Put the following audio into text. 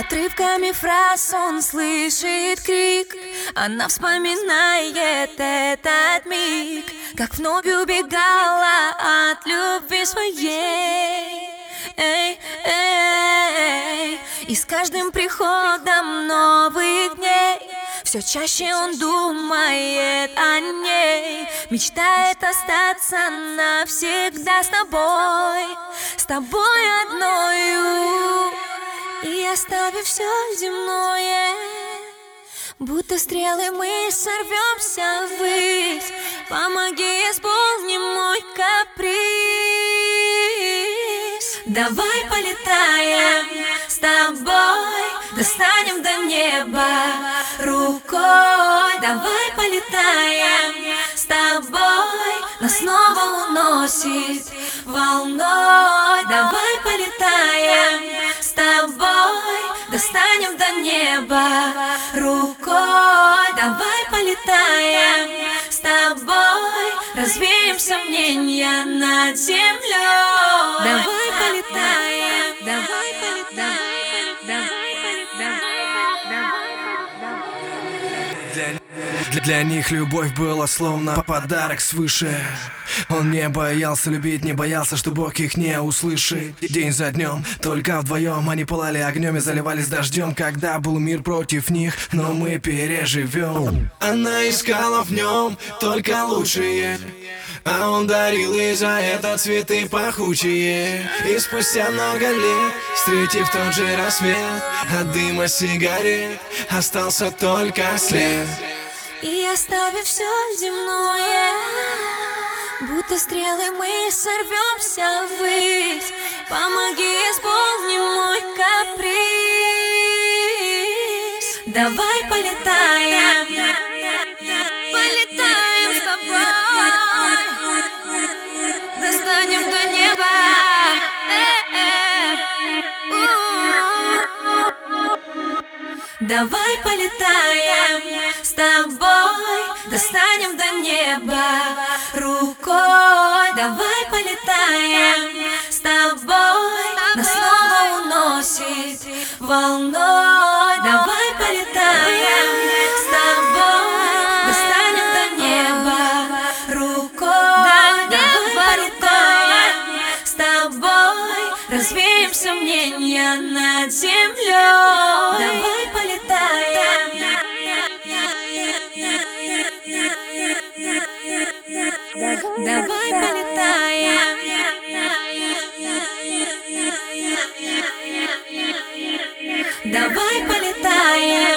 Отрывками фраз он слышит крик. Она вспоминает этот миг, как вновь убегала от любви своей. Эй, эй. И с каждым приходом новых дней все чаще он думает о ней, мечтает остаться навсегда с тобой одною. И оставив все земное, будто стрелы мы сорвемся ввысь. Помоги, исполни мой каприз. Давай полетаем с тобой, достанем до неба рукой. Давай полетаем с тобой, нас снова уносит волной. Давай полетаем с тобой, достанем до неба рукой. Давай полетаем с тобой, развеем сомнения над землей. Давай полетаем, давай полетаем, давай полетаем. Для них любовь была словно подарок свыше. Он не боялся любить, не боялся, что Бог их не услышит. День за днем, только вдвоем они пылали огнем и заливались дождем, когда был мир против них, но мы переживем. Она искала в нем только лучшее, а он дарил ей за это цветы пахучие. И спустя много лет, встретив тот же рассвет, от дыма сигарет остался только след. И оставив все земное, будто стрелы мы сорвемся ввысь. Помоги, исполни мой каприз. Давай полетаем, полетаем с тобой, достанем до неба. Давай полетаем с тобой, достанем до неба рукой. Давай полетаем с тобой, нас снова уносит волной. Давай полетаем с тобой, достанем до неба рукой. Давай полетаем с тобой, развеем сомнения над землей. Давай полетаем, давай полетаем, давай полетаем.